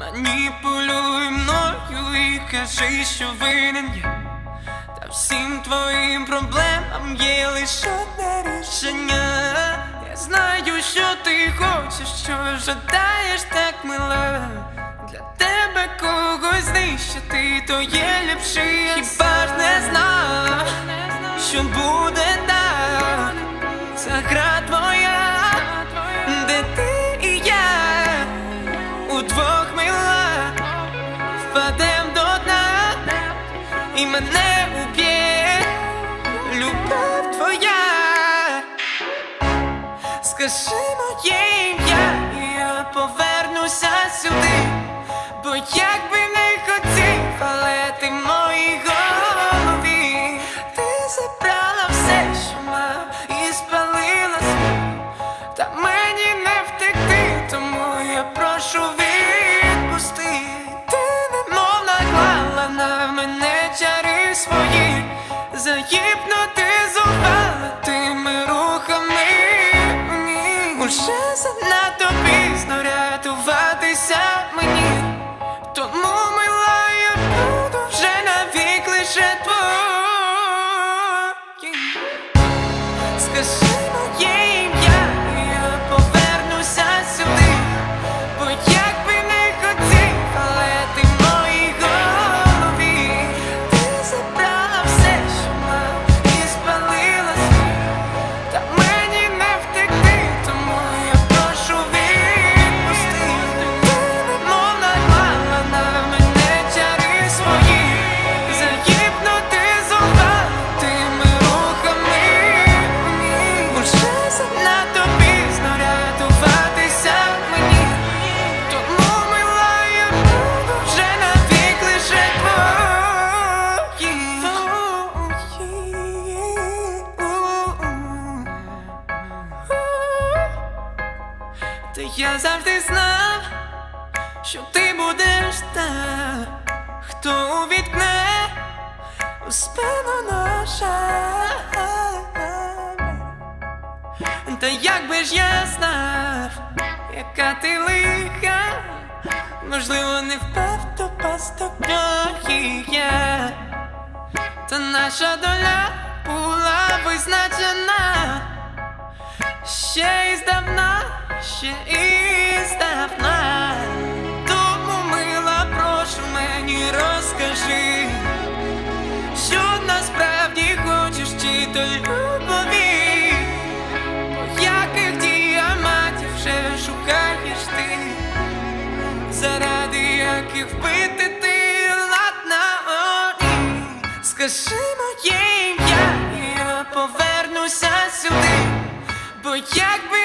Маніпулюй мною і кажи, що винен я. Та всім твоїм проблемам є лише одне рішення. Я знаю, що ти хочеш, що жадаєш так мила. Для тебе когось знищити, то є ліпший. Хіба ж не знав, що буде так? Ця гра твоя, де ти і я удвох мила, впадем до дна, і мене уб'є любов твоя. Скажи моє ім'я, і я повернуся сюди. Бо як би не хотів, але ти в моїй голові. Ти забрала все, що мав, і спалила свій. Та мені не втекти, тому я прошу відпусти. Ти немов наклала на мене чари свої, загіпнотизувала тими рухами мені. Уже занадто пізно рятуватися мені, тому мила я буду вже навік лише твоїм. Скажи моє ім'я, і я повернуся сюди. Бо як би не хотів, але ти в моїй голові. Ти забрала все, що мав, і спалила свій. Та мені не втекти, тому я прошу відпусти. Ти немов наклала на мене чари свої, загіпнотизувала тими рухами мені. Уже занадто пізно рятуватися мені, тому мила я буду вже навік лише твоїм. Та я завжди знав, що ти будеш та, хто увіткне у спину ножа. Та як би ж я знав, яка ти лиха, можливо, не впав до пасток я. Та наша доля була визначена ще іздавна, ще іздавна. Тому, мила, прошу, мені розкажи, що насправді хочеш, чи то любові. Бо яких діамантів вже шукаєш ти, заради яких вбити ти ладна. Скажи моє ім'я, і я повернуся сюди. Бо як би